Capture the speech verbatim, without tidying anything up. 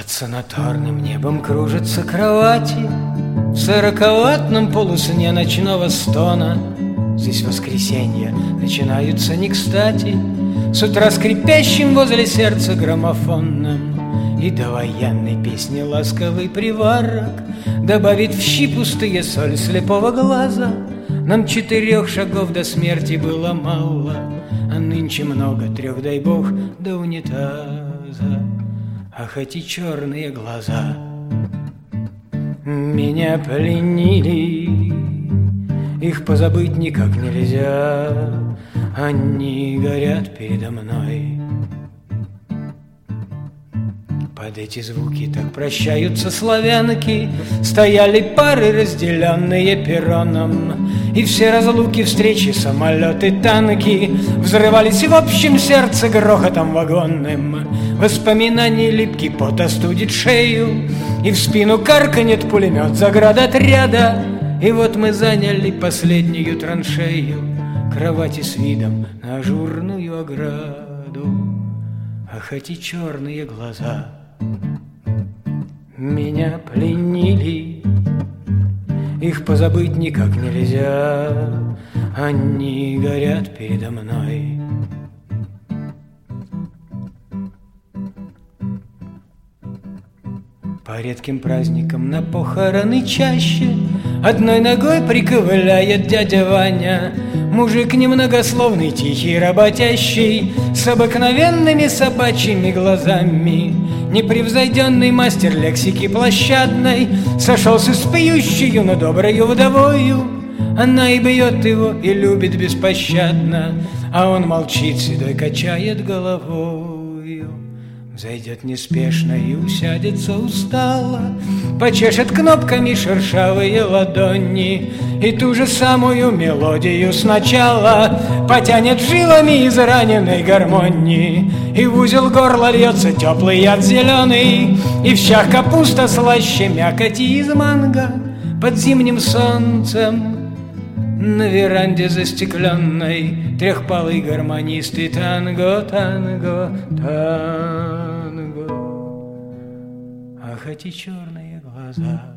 Над санаторным небом кружатся кровати, в сороковатном полусне ночного стона. Здесь воскресенья начинаются не кстати, с утра скрипящим возле сердца граммофонным. И до военной песни ласковый приварок добавит в щи пустые соль слепого глаза. Нам четырех шагов до смерти было мало, а нынче много, трех дай бог, до унитаза. Ах, эти черные глаза меня пленили, их позабыть никак нельзя, они горят передо мной. Под эти звуки так прощаются славянки, стояли пары, разделенные перроном, и все разлуки, встречи, самолеты, танки взрывались в общем сердце грохотом вагонным. Воспоминаний липкий пот остудит шею, и в спину карканет пулемет заградотряда. И вот мы заняли последнюю траншею, кровати с видом на ажурную ограду. Ах, эти черные глаза меня пленили, их позабыть никак нельзя, они горят передо мной. По редким праздникам на похороны чаще одной ногой приковыляет дядя Ваня, мужик немногословный, тихий, работящий, с обыкновенными собачьими глазами. Непревзойденный мастер лексики площадной сошелся с пьющую, но доброю вдовою. Она и бьет его, и любит беспощадно, а он молчит, седой качает головою. Взойдет неспешно и усядется устало, почешет кнопками шершавые ладони, и ту же самую мелодию сначала потянет жилами из раненой гармонии. И в узел горла льется теплый яд зеленый, и в щах капуста слаще мякоти из манго. Под зимним солнцем на веранде застекленной трехпалый гармонист и танго, танго, танго. Ах, эти черные глаза